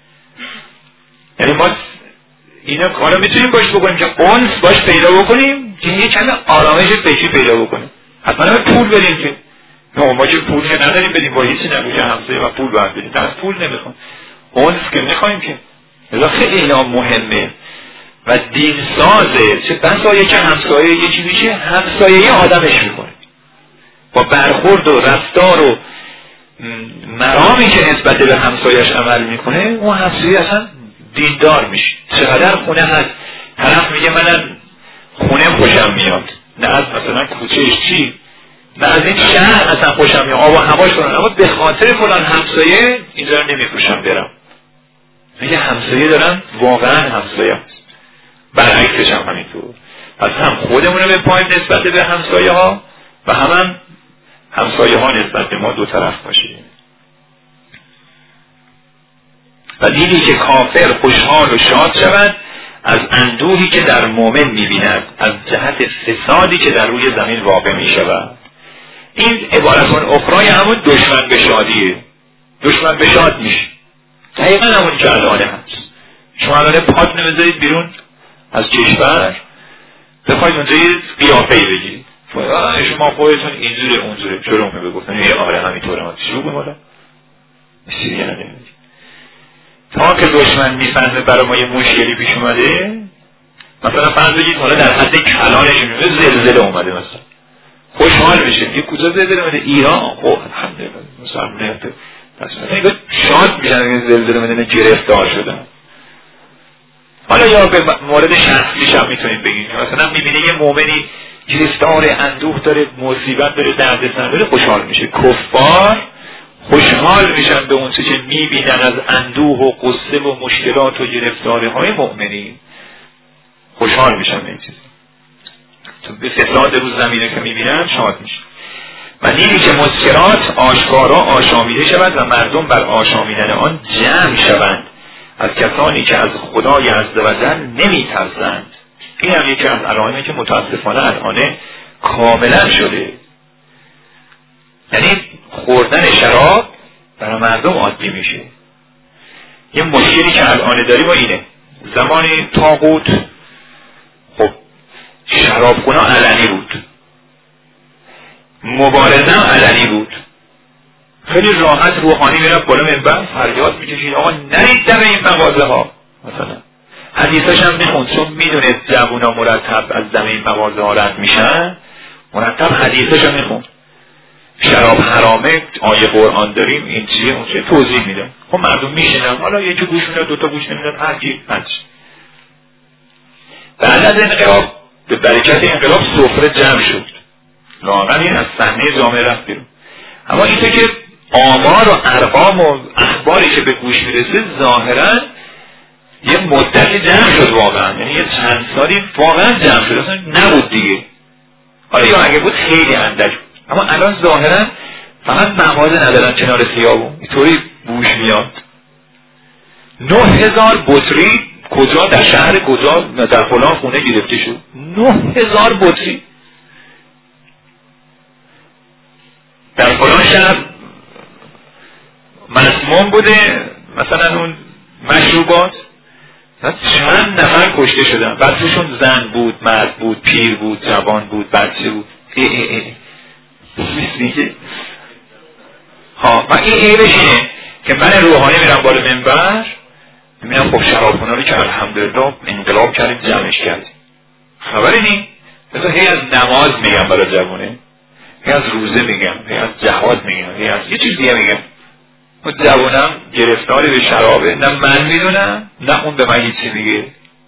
S1: یعنی ما اینا کارا میتونیم باش بکنیم که اونس باش پیدا بکنیم که یه کمی آرامش فکری پیدا بکنیم. حتما هم پول بدیم که نه ما که پول که نداریم بدیم با هیچی نمیشه همسایه و پول باید بدیم، در پول نمیخوام اونس که میخوایم که. لذا خیلی اینا مهمه و دین سازه. چه بسا که همسایه یکی میشه همسایه آدمش میکنه با برخورد و رفتار و مرامی که نسبت به همسایهش عمل میکنه، اون همسایه اصلا دیندار میشه. چقدر خونه هست طرف میگه من خونه خوشم میاد، نه از مثلا کوچهش چی، نه از این شهر اصلا خوشم میاد، آب و هواش کنن، اما به خاطر فلان همسایه اینجا رو نمیپوشم برم. میگه همسایه دارن واقعا همسایه هست. برعکسش هم همینطور. پس هم خودمون رو به پایین نسبت به همسایه ها و هم, هم همسایه ها نسبت به ما دو طرف باشیم. و دیدی که کافر خوشحال و شاد شود از اندوهی که در مؤمن میبیند از جهت فسادی که در روی زمین واقع میشود. این عبارتون اخرای همون دشمن به شادیه. دشمن به شاد میشه دقیقا همون که الانه هست. شما الانه پات نمیذارید بیرون از کشور بخواید اونجا یه قیافه‌ای بگیرید، شما خودتون اینجوره اونجوره چرا اون بگفتن یه آره همینطوره ما شروع بمالا سیریه ندهید تا که دشمن میفهمه برای ما یه مشکلی پیش اومده. مثلا فرض بگید حالا در حد کلانش میمونه زلزله اومده، مثلا خوشحال میشه که کجا زلزله اومده؟ ایران. خب الحمدلله مثلا نهته مثلا شاد میشن این زلزله اومده گرفتار شدن. حالا یا به مورد شخصیش هم میتونیم بگیم مثلا میبینه یه مؤمنی گرفتار اندوه داره، مصیبت داره، دردسر داره، خوشحال میشه. کفار خوشحال میشن به اون چه که میبینن از اندوه و قصه و مشکلات و گرفتاری های مؤمنین، خوشحال میشن به این چیز. تو به فساد روز زمینه که میبینن شاد میشن. و دیدی که مسکرات آشکارا آشامیده شود و مردم بر آشامیدن آن جمع شوند از کسانی که از خدای عزوجل نمیترسند. این هم یکی از علائمی که متاسفانه الان کاملا شده. یعنی خوردن شراب برای مردم عادی میشه. یه مشکلی که الان داریم و اینه، زمان طاغوت شرابخونا علنی بود، مبارزه هم علنی بود. خیلی راحت روحانی میرفت بالا منبر فریاد میکشید آقا نرید دم این مغازه ها، مثلا حدیثاش هم میخوند، چون میدونست جوونا مرتب از دم این مغازه ها رد میشن، مرتب حدیثاش هم میخوند. شراب حرامه، آیه قرآن داریم، این چیه اون چیه، توضیح میدن. خب مردم میشنن، حالا یکی گوش میدن، دوتا گوش نمیدن، هر کی هر چی. بعد از انقلاب به برکت انقلاب سفره جمع شد، لااقل این از صحنه جامعه رفت بیرون. اما اینه که آمار و ارقام و اخباری که به گوش میرسه ظاهرا یه مدتی جمع شد واقعا، یعنی یه چند سالی واقعا جمع شد، اصلا نبود دیگه. حالا یا اگه بود خیلی اندک بود، اما الان ظاهرا فقط مغازه ندارن کنار خیابون، اینطوری بوش میاد. نه هزار بطری کجا در شهر کجا در فلان خونه گرفته شد، نه هزار بطری در فلان شهر مسموم بوده، مثلا اون مشروبات چند نفر کشته شدن، بعضیشون زن بود، مرد بود، پیر بود، جوان بود، بچه بود. ای ای ای میگه ها من این عیبش اینه که من روحانی میرم بالا منبر میبینم خب شرابخونا رو که الحمدلله انقلاب کردیم جمعش کردیم، خبری نی؟ مثلا هی از نماز میگم برای جوانه، هی از روزه میگم، هی از جهاد میگم، هی از یه چیز دیگه میگم. اون جوانم گرفتاری به شرابه، نه من میدونم نه اون به من هیچی میگه.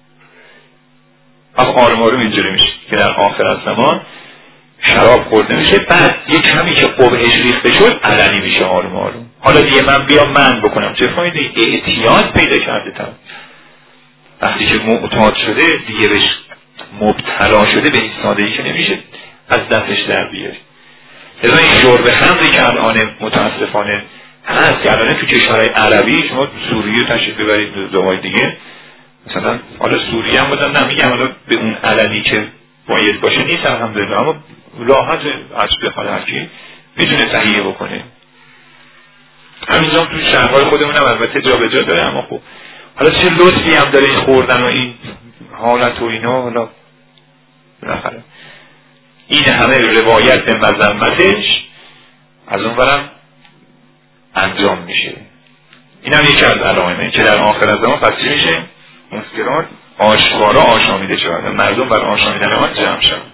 S1: اما آروم آروم اینجوری میشه که در آخر زمان شراب خورده میشه، بعد یه کمی که قبحش ریخته شد علنی میشه آروم آروم. حالا دیگه من بیام من بکنم چه فایده؟ اعتیاد پیدا کرده تن. وقتی که معتاد شده دیگه بهش مبتلا شده به این سادگی که نمیشه از دستش در بیاری. لذا این شرب خمری که الان متاسفانه هست، که الان تو کشورهای عربی شما سوریه تشریف ببرید دوهای دیگه، مثلا حالا سوریه هم بودن نمیگم حالا به اون علنی که باید باشه نیست الحمدلله، اما راحت از بخواد هرکی میتونه تهیه بکنه. همینجا تو شهرهای خودمون هم البته جا به جا داره، اما خب حالا چه لطفی هم داره این خوردن و این حالت و اینا. حالا بالاخره این همه روایت به مذمتش از اون برم انجام میشه. این هم یکی از علائمه که در آخر زمان پس چی میشه؟ مسکرات آشکارا آشامیده شود، مردم بر آشامیدن آن جمع شود.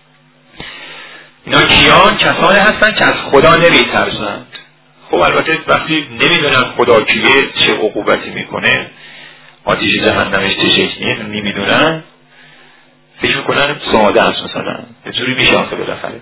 S1: اینا کیان؟ کسانی هستن که از خدا نمیترسند. خب البته وقتی نمیدونن خدا کیه، چه عقوبتی میکنه، آتیش جهنمش چه شکلیه نمیدونن، فکر میکنن ساده است، مثلا یه جوری میشه آخه بالاخره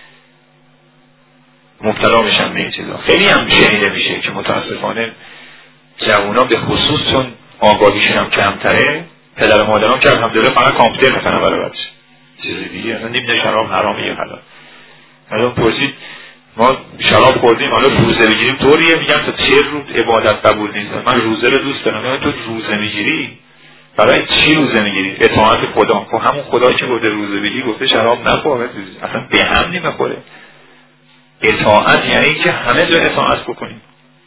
S1: مبتلا میشن به این چیزا. خیلی هم شنیده میشه که متاسفانه جوونا به خصوص چون آگاهیشون هم کمتره، پدر و مادران که الحمدلله فقط کامپیوتر مثلا برای بچه چیزی دیگه اصلا نمیدونه شراب حرامه یا حلال. الان پرسید ما شراب خوردیم حالا روزه بگیریم طوریه، میگم تا چه روز عبادت قبول نیست؟ من روزه رو دوست دارم. تو روزه میگیری برای چی روزه میگیری؟ اطاعت خدا. خب همون خدایی که گفته روزه بگیری گفته شراب نخور، اصلا به هم نمیخوره. اطاعت یعنی که همه جا اطاعت بکنیم.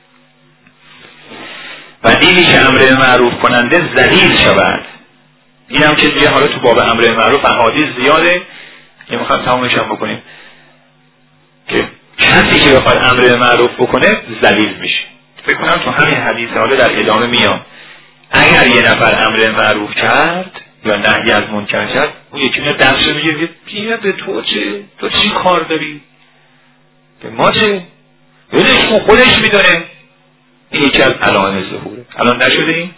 S1: و دیدی که امر معروف کننده ذلیل شود. این هم که دیگه حالا تو باب امر معروف احادیث زیاده، یه میخوام تمامش هم بکنیم که کسی که بخواد امر معروف بکنه ذلیل میشه. فکر کنم تو همین حدیث حالا در ادامه میام، اگر یه نفر امر معروف کرد یا نهی از منکر کرد، اون یکی میاد دستشو میگیره بیا به تو چه؟ تو چی کار داری؟ به ما چه؟ بودش کن خودش میدونه. این یکی از علائم ظهوره. الان نشده این؟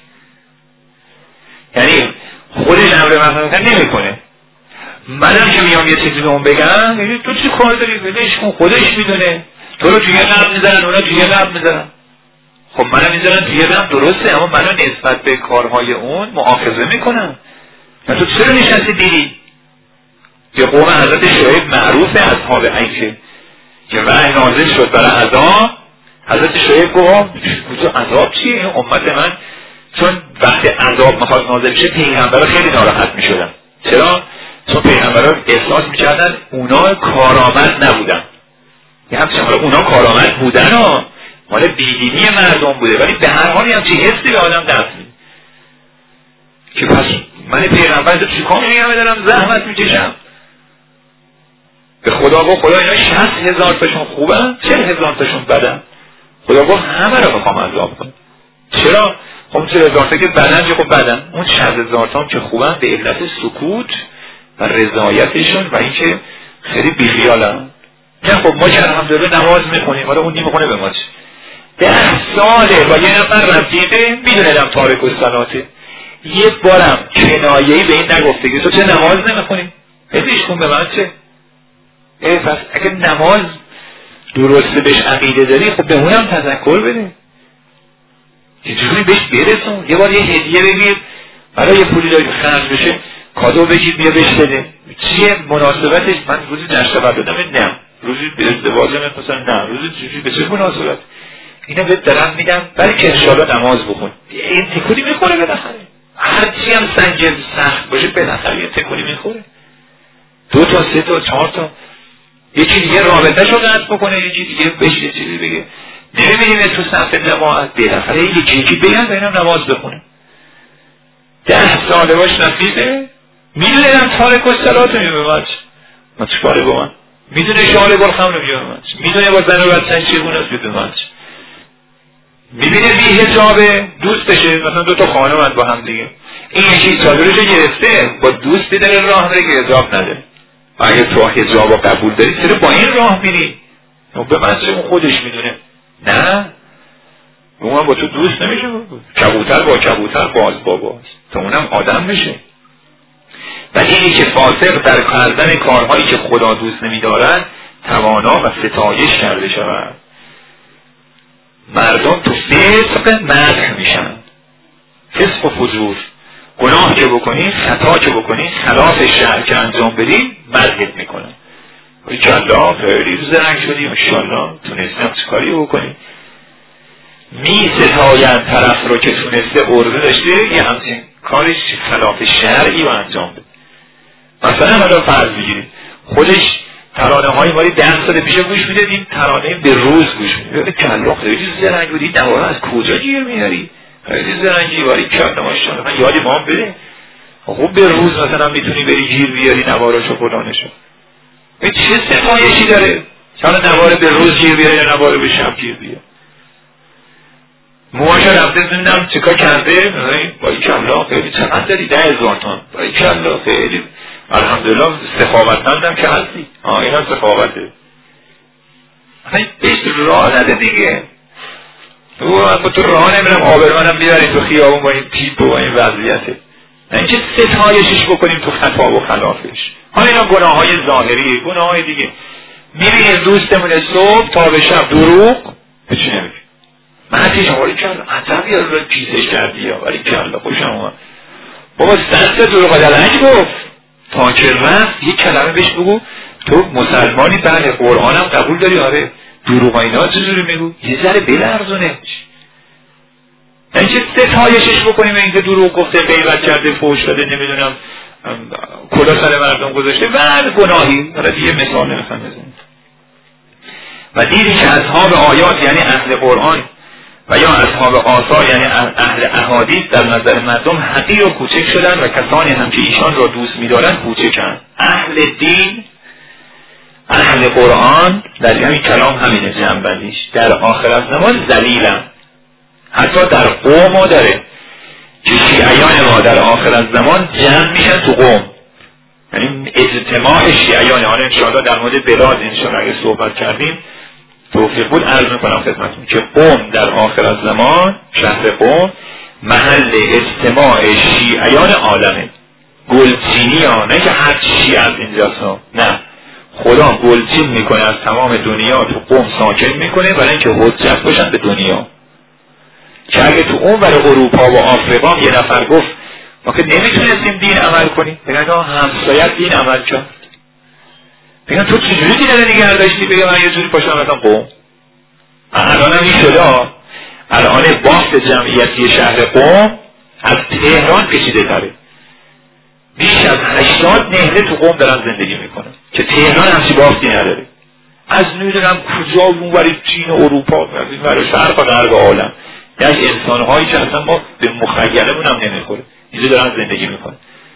S1: یعنی خودش امر معروف نمی کنه، منم که میام یه چیزی به اون بگم تو چی کار داری؟ بودش کن خودش میدونه. تو رو توی قلب میزنن، اونا توی قلب میزنن. خب منم میذارن توی قلب درسته، اما منو نسبت به کارهای اون مؤاخذه میکنم. تو چرا نشستی دیدی؟ یه قوم حضرت شعیب معروف اصحاب عیشه که وحی نازل شد برای عذاب، حضرت شعیب گفت عذاب چیه؟ این امت من چون وقتی عذاب میخواد نازل شه پیغمبرها خیلی ناراحت میشدن. چرا؟ چون پیغمبرها احساس میکردن اونا کارآمد نبودن. یه همچنین حالا اونا کارآمد بودن ها، مال بیدینی مردم بوده، ولی به هر حال همچین حسی به آدم دست میده که پس من پیغمبر تو چیکار میگم دارم زحمت میکشم؟ به خدا گفت خدا اینا شصت هزار تاشون خوبن، چهل هزار تاشون بدن. خدا گفت همه رو میخوام عذاب کنم. چرا؟ خب چهل هزار تا که بدن که خب بدن، اون شصت هزار تا که خوبن به علت سکوت و رضایتشون و اینکه خیلی بیخیالن. نه خب ما که الحمدلله نماز میخونیم، حالا اون نمیخونه به ما چه؟ ده ساله با یه نفر رفیقه میدونه دم تارک الصلاته، یه بارم کنایه‌ای به این نگفته که تو چه نماز نمیخونی؟ هدیش کن به من چه؟ ای پس اگه نماز درسته بهش عقیده داری خب به اونم تذکر بده، یه جوری بهش برسون. یه بار یه هدیه بگیر برای یه پولی داری خرج بشه، کادو بگیر بیا بهش بده. چیه مناسبتش؟ من روزی نشته دادم نه، روزی به ازدواجم مثلا نه، روزی چیزی به چه مناسبت؟ اینا بهت دارم میدم برای که انشاءالله نماز بخون. این تکونی میخوره بالاخره، هرچی هم سنگ سخت باشه بالاخره یه تکونی میخوره. دو تا سه تا چهار تا یکی دیگه رابطه شو قطع بکنه، یکی دیگه بهش یه چیزی بگه. نمیبینیم تو صف جماعت بالاخره یکی یکی بگن بینم نماز بخونه. ده ساله باش نفیسه میدونم تارک الصلات رو میبمد ما چکاره با من، میدونه شعال گل خم رو میبمد، میدونه با زن و بچن چگونه است میبمد، میبینه بی حجابه دوستشه، مثلا دو تا خانم هست با هم دیگه، این یکی چادرشو گرفته با دوستی داره راه میره که حجاب نده. اگه تو حجاب رو قبول داری چرا با این راه میری؟ به من چه اون خودش میدونه. نه اونم با تو دوست نمیشه، کبوتر با کبوتر باز با باز تا اونم آدم میشه. و اینی که فاسق در کردن کارهایی که خدا دوست نمیدارد توانا و ستایش کرده شود. مردم تو فسق مدح میشن، فسق و فجور، گناه که بکنی، خطا که بکنی، خلاف شرع که انجام بدی مدحت میکنن. ایشالله خیلی زرنگ شدی، ایشالله تونستم چه کاری بکنی. می ستایند طرف رو که تونسته عرضه داشته یه همچین کارش خلاف شرعی رو انجام بده. مثلا حالا فرض بگیرید خودش ترانه های ماری ده سال پیش گوش میده، این ترانه به روز گوش میده، کلا خیلی زرنگ بودی، نوارا از کجا گیر میاری؟ خیلی زرنگی باری کلا ماشاءالله، من یادی مام بده. خب به روز مثلا میتونی بری گیر بیاری نواراشو فلانشو، این چه ستایشی داره؟ حالا نوار به روز گیر بیاری یا نوار به شب گیر بیاری؟ موهاشو رفته زندم چکا کرده، باری کلا خیلی چقدر داری؟ ده هزار تان، باری کلا خیلی الحمدلله سخاوتمندم که هستی. آه این هم سخاوته. بهش راه نده دیگه. تو با تو راه نمیرم آبرمنم بیاریم تو خیابون با این تیپ و با این وضعیته، نه اینکه ستایشش بکنیم تو خطا و خلافش. حالا اینا گناه های ظاهری، گناه های دیگه. میبینیم دوستمون صبح تا به شب دروغ هیچی نمیگه، من حتی شماری کردم عطبی از رو کیسش کردی یا ولی کلا خوشم اومد بابا سنت دروغ دلنگ گفت تا که رفت یک کلمه بهش بگو تو مسلمانی، بله قرآنم قبول داری، آره دروغ اینا چجوری میگو؟ یه ذره بلرزونه، اینکه ستایشش بکنیم اینکه دروغ گفته، غیبت کرده، فحش داده، نمیدونم کلا سر مردم گذاشته، بعد گناهی. حالا دیگه مثال نمیخوام بزنم. و دیدی که اصحاب آیات یعنی اهل قرآن و یا اصحاب آثار یعنی اهل احادیث در نظر مردم حقیر و کوچک شدن و کسانی هم که ایشان را دوست می‌دارند کوچکند. اهل دین، اهل قرآن در همین کلام همینه جنبندیش، در آخرت زمان ذلیلن. حتی در قوم ها داره که شیعیان ما در آخرت زمان جمع میشن تو قوم، یعنی اجتماع شیعیان. حالا انشاءالله در مورد بلاد انشاءالله اگه صحبت کردیم توفیق بود عرض میکنم خدمتتون که قوم در آخرت زمان، شهر قوم محل اجتماع شیعیان عالمه. گلچینی ها، نه که هر شیعه از اینجاست، نه، خدا گلچین میکنه از تمام دنیا تو قوم ساکن میکنه برای اینکه حجت باشن به دنیا. که اگه تو اون ور اروپا و آفریقا یه نفر گفت ما که نمیتونستیم دین عمل کنیم، بگن همسایت دین عمل کرد، بگن تو چجوری دین رو نگه داشتی؟ بگن من یه جوری پاشم مثلا قوم. الان هم این شده، الان بافت جمعیتی شهر قوم از تهران کشیده تره، بیش از هشتاد نهله تو قوم دارن زندگی میکنن که تهران همچی بافتی نداره. از نمیدونم کجا اون وری چین و اروپا از این وری شرق و غرب عالم، یعنی انسانهایی که اصلا ما به مخیلمون هم نمیخوره اینجا دارن زندگی میکنن.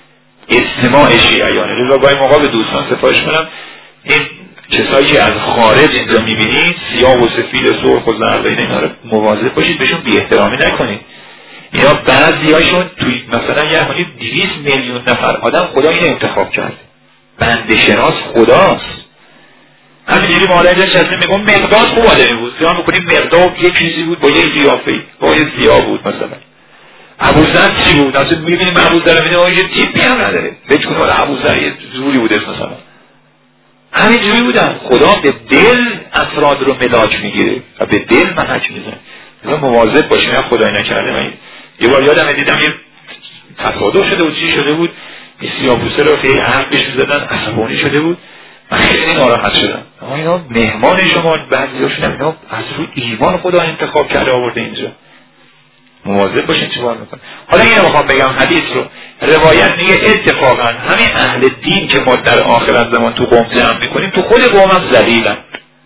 S2: اجتماع شیعیانه. لذا گاهی موقع به دوستان سفارش کنم این کسایی که از خارج اینجا میبینید سیاه و سفید و سرخ و زرد اینا رو مواظب باشید بهشون بی احترامی نکنید. اینا بعضیاشون توی مثلا یه حالی دویست میلیون نفر آدم خدا اینو انتخاب کرده، بنده شناس خداست. همینجوری ما اینجا چسته میگم مقداد خوب آدمی بود، زیان بکنیم مقداد یه چیزی بود با یه قیافه‌ای با یه سیاه بود. مثلا ابوذر چی بود؟ اصلا میبینیم ابوذر میبینیم آقا یه تیپی هم نداره، فکر کنم ابوذر یه زوری بوده مثلا. همینجوری بودن. خدا به دل افراد رو ملاک میگیره و به دل محک میزنه. لذا مواظب باشیم. خدای نکرده من یه بار یادم دیدم یه تصادف شده بود، چی شده بود، این سیاه‌پوسته رو خیلی عرقش می‌زدن، عصبانی شده بود. من خیلی ناراحت شدم. اما اینا مهمان شما، بعضی‌هاشون اینا از روی ایمان خدا انتخاب کرده آورده اینجا. مواظب باشین چیکار می‌کنید. حالا اینو می‌خوام بگم حدیث رو. روایت میگه اتفاقا همین اهل دین که ما در آخرت زمان تو قوم جمع می‌کنیم تو خود قوم هم ذلیلن.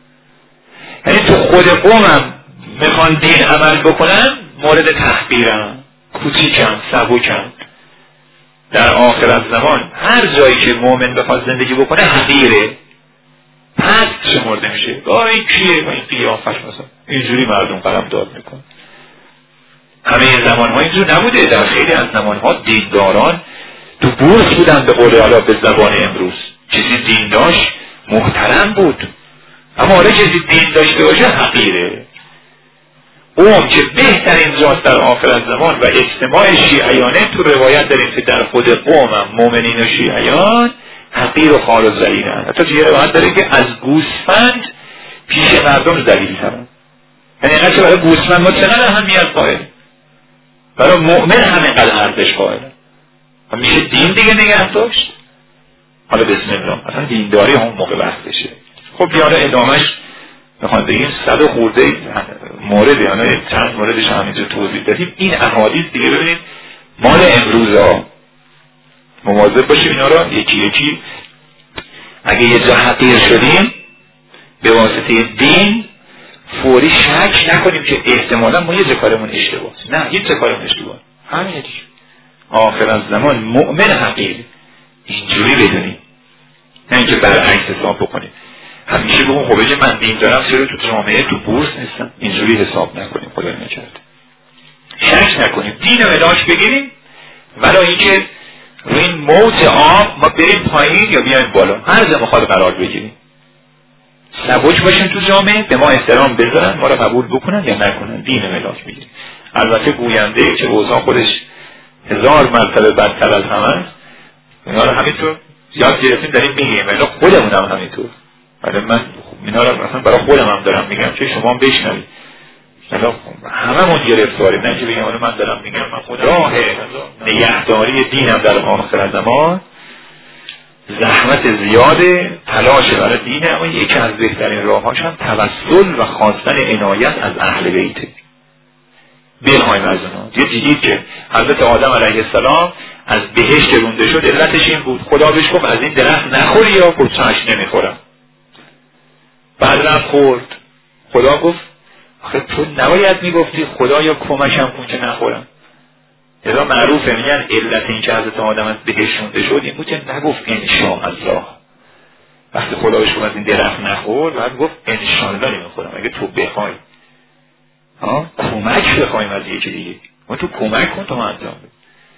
S2: یعنی تو خود قوم هم میخوان دین عمل بکنن مورد تحقیرن، کوچیکن، سبکن. در آخرت زمان هر جایی که مؤمن بخواد زندگی بکنه حقیره، پست شمرده میشه. آه این کیه؟ این قیافش مثلا اینجوری مردم قلم داد میکن. همه زمان ها اینجور نبوده. در خیلی از زمان ها دینداران تو بورس بودن به قول حالا به زبان امروز. چیزی دین داشت محترم بود، اما حالا کسی دین داشته باشه حقیره. قوم که بهترین جاست در آخرت زمان و اجتماع شیعیانه تو روایت داریم که در خود قوم هم مؤمنین و شیعیان حقیر و خوار و ذلیلن. حتی یه روایت داره که از گوسفند پیش مردم ذلیل‌ترن. یعنی اینقدر که برای گوسفند ما چقدر اهمیت قائل، برای مؤمن همینقدر ارزش قائل. و میشه دین دیگه نگه داشت. حالا بسم الله اصلا دینداری هم موقع وقتشه. خب بیاره ادامهش میخوان بگیم صد و خورده مورد، یعنی چند موردش همینجا توضیح دادیم. این احادیث دیگه ببینید مال امروز ها، مواظب باشیم اینا رو یکی یکی. اگه یه جا حقیر شدیم به واسطه دین فوری شک نکنیم که احتمالا ما یه جا کارمون اشتباه، نه یه جا کارمون اشتباه. همین دیگه آخر از زمان مؤمن حقیر اینجوری بدونیم، نه اینکه برعکس حساب بکنیم. همیشه بگم خب اگه من دین دارم چرا تو جامعه تو بورس نیستم؟ اینجوری حساب نکنیم. خدا نکرده. شک نکنیم، دین رو علاج بگیریم، ولی اینکه روی این موج آب ما بریم پایین یا بیایم بالا، هر جا میخواد قرار بگیریم. سبک باشیم تو جامعه، به ما احترام بذارن، ما رو قبول بکنن یا نکنن، دین رو علاج بگیریم. البته گوینده که اوضاع خودش هزار مرتبه بدتر از همه است، اینا رو همینطور یاد گرفتیم داریم میگیم، ولی خودمون هم همینطور. ولی من اینا رو مثلا برای خودم هم دارم میگم که شما هم بشنوید. مثلا هممون گرفتاریم، نه که بگم حالا من دارم میگم من خودم. راه نگهداری دینم در آخر زمان زحمت زیاده، تلاش برای دینه، اما یکی از بهترین راهاش هم توسل و خواستن عنایت از اهل بیته. بخوایم از اونا. یه دیدید که حضرت آدم علیه السلام از بهشت رونده شد، علتش این بود خدا بهش گفت از این درخت نخوری یا گفتش نمیخورم. بعد رفت خورد. خدا گفت آخه تو نباید میگفتی خدا یا کمکم کن که نخورم. اذا معروفه میگن علت این که حضرت آدم از بهشت رونده شد این بود که نگفت انشاءالله. وقتی خدا بهش گفت از این درخت نخور، بعد گفت انشاءالله نمیخورم اگه تو بخوای. ها کمک بخوایم از یکی دیگه، ما تو کمک کن تو ما انجام بده.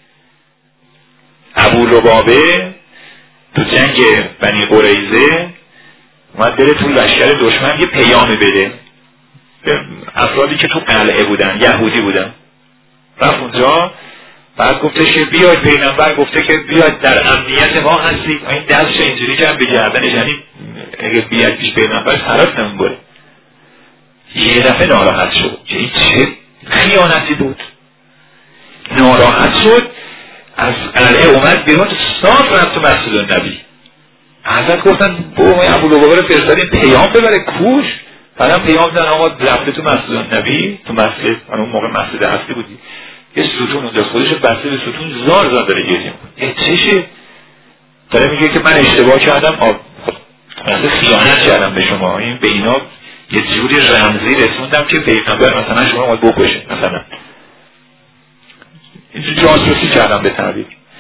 S2: ابو لبابه تو جنگ بنی قریظه اومد بره تو لشکر دشمن یه پیامی بده به افرادی که تو قلعه بودن، یهودی بودن. رفت اونجا، بعد گفتش که بیاید، پیغمبر گفته که بیاید در امنیت ما هستید. این دستش اینجوری کرد به گردنش، یعنی اگه بیاید پیش پیغمبر فرات نمیبره. یه دفعه ناراحت شد که این چه خیانتی بود. ناراحت شد، از قلعه اومد بیرون، صاف رفت تو مسجد النبی. حضرت گفتن بابا ما ابو لبابه رو فرستادیم پیام ببره کوش. بعدم پیام دادن آقا رفته تو مسجد النبی، تو مسجد اون موقع مسجد اصلی بودی، یه ستون اونجا خودش بسته به ستون زار زار داره گریه میکنه. ای چشه؟ داره میگه که من اشتباه کردم، خب مثلا خیانت کردم به شما. این به اینا یه جوری رمزی رسوندم که پیغمبر مثلا شما باید بکشه، مثلا این جاسوسی کردم به تعبیر.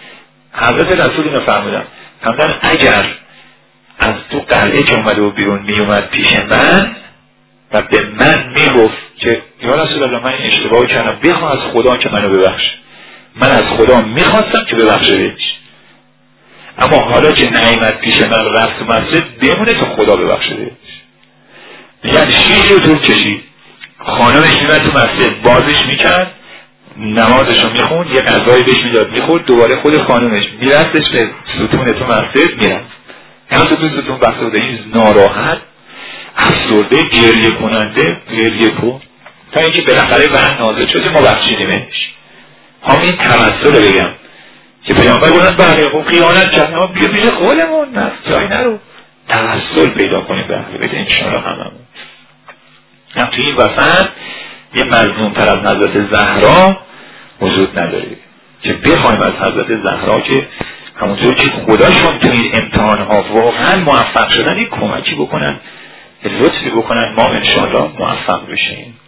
S2: حضرت رسول اینو فرمودن، فرمودن اگر از تو قلعه که اومده و بیرون می اومد پیش من و به من میگفت که یا رسول الله من این اشتباه کردم، بخواه از خدا که منو ببخش. من از خدا میخواستم که ببخشهش، اما حالا که نعیمت پیش من رفت تو مسجد بمونه که خدا ببخشهش. میگن شیش رو طول کشید، خانمش میمد تو مسجد بازش میکرد، نمازشو میخوند، یه غذایی بهش میداد میخورد، دوباره خود خانمش میرفتش به ستون تو مسجد میرفت. همه تو ستون بسته بوده، این ناراحت افسرده گریه کننده گریه کن تا اینکه بالاخره وحی نازل شده ما بخشیدیمش. همین تمثل بگم که پیامبر گفتن بله خب خیانت کردن ما بیا پیش خودمون نه جایی نرو، تمثل پیدا کنیم به اهل بیت انشاءالله هممون. هم توی این وسط یه مظلوم تر از حضرت زهرا وجود نداره که بخوایم از حضرت زهرا که همونطور که خداشون توی این امتحانها واقعا موفق شدن یک کمکی بکنن، لطفی بکنن ما انشاءالله موفق بشیم.